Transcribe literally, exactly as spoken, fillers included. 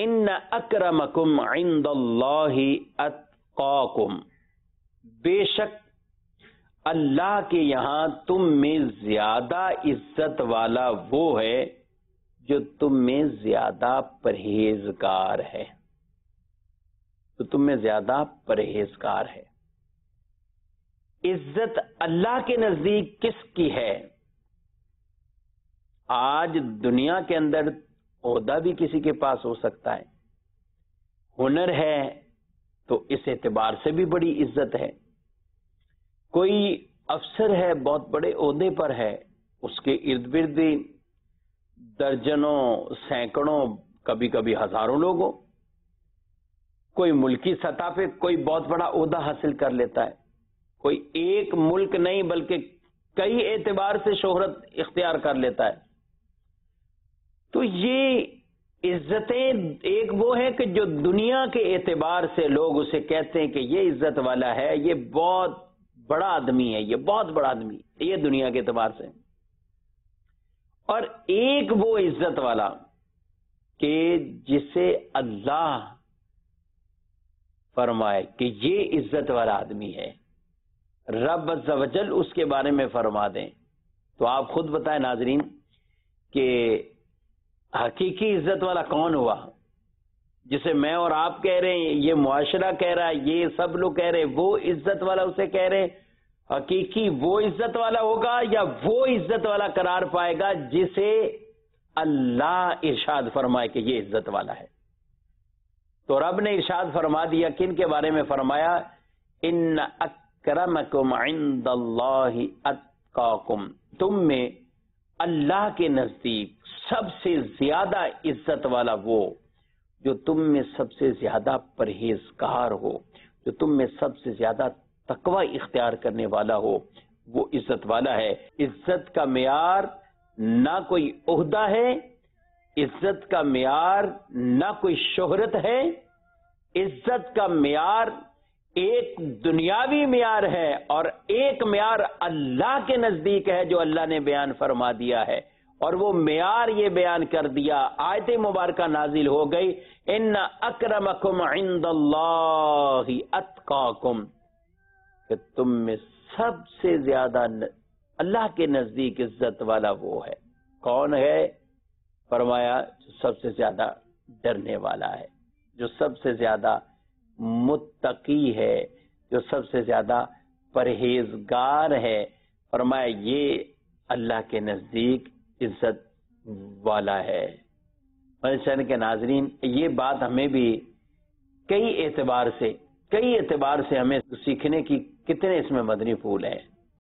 ان اکرمکم عند اللہ اتقاکم، بے شک اللہ کے یہاں تم میں زیادہ عزت والا وہ ہے جو تم میں زیادہ پرہیزگار ہے، تو تم میں زیادہ پرہیزگار ہے۔ عزت اللہ کے نزدیک کس کی ہے؟ آج دنیا کے اندر عہدہ بھی کسی کے پاس ہو سکتا ہے، ہنر ہے تو اس اعتبار سے بھی بڑی عزت ہے۔ کوئی افسر ہے، بہت بڑے عہدے پر ہے، اس کے ارد گرد درجنوں، سینکڑوں، کبھی کبھی ہزاروں لوگ ہو۔ کوئی ملکی سطح پہ کوئی بہت بڑا عہدہ حاصل کر لیتا ہے، کوئی ایک ملک نہیں بلکہ کئی اعتبار سے شہرت اختیار کر لیتا ہے۔ تو یہ عزتیں ایک وہ ہے کہ جو دنیا کے اعتبار سے لوگ اسے کہتے ہیں کہ یہ عزت والا ہے، یہ بہت بڑا آدمی ہے، یہ بہت بڑا آدمی ہے، یہ دنیا کے اعتبار سے۔ اور ایک وہ عزت والا کہ جسے اللہ فرمائے کہ یہ عزت والا آدمی ہے، رب عز و جل اس کے بارے میں فرما دیں، تو آپ خود بتائیں ناظرین کہ حقیقی عزت والا کون ہوا؟ جسے میں اور آپ کہہ رہے ہیں، یہ معاشرہ کہہ رہا ہے، یہ سب لوگ کہہ رہے ہیں، وہ عزت والا اسے کہہ رہے ہیں۔ حقیقی وہ عزت والا ہوگا یا وہ عزت والا قرار پائے گا جسے اللہ ارشاد فرمائے کہ یہ عزت والا ہے؟ تو رب نے ارشاد فرما دیا، کن کے بارے میں فرمایا؟ ان اکرمکم عند اللہ اتقاکم، تم میں اللہ کے نزدیک سب سے زیادہ عزت والا وہ جو تم میں سب سے زیادہ پرہیزگار ہو، جو تم میں سب سے زیادہ تقوی اختیار کرنے والا ہو، وہ عزت والا ہے۔ عزت کا معیار نہ کوئی عہدہ ہے، عزت کا معیار نہ کوئی شہرت ہے، عزت کا معیار ایک دنیاوی معیار ہے اور ایک معیار اللہ کے نزدیک ہے جو اللہ نے بیان فرما دیا ہے، اور وہ معیار یہ بیان کر دیا، آیت مبارکہ نازل ہو گئی، ان اکرمکم عند اللہ اتقاکم، کہ تم میں سب سے زیادہ اللہ کے نزدیک عزت والا وہ ہے۔ کون ہے؟ فرمایا جو سب سے زیادہ ڈرنے والا ہے، جو سب سے زیادہ متقی ہے، جو سب سے زیادہ پرہیزگار ہے۔ فرمایا یہ اللہ کے نزدیک عزت والا ہے۔ مدنی کے ناظرین، یہ بات ہمیں بھی کئی اعتبار سے کئی اعتبار سے ہمیں سیکھنے کی کتنے اس میں مدنی پھول ہیں۔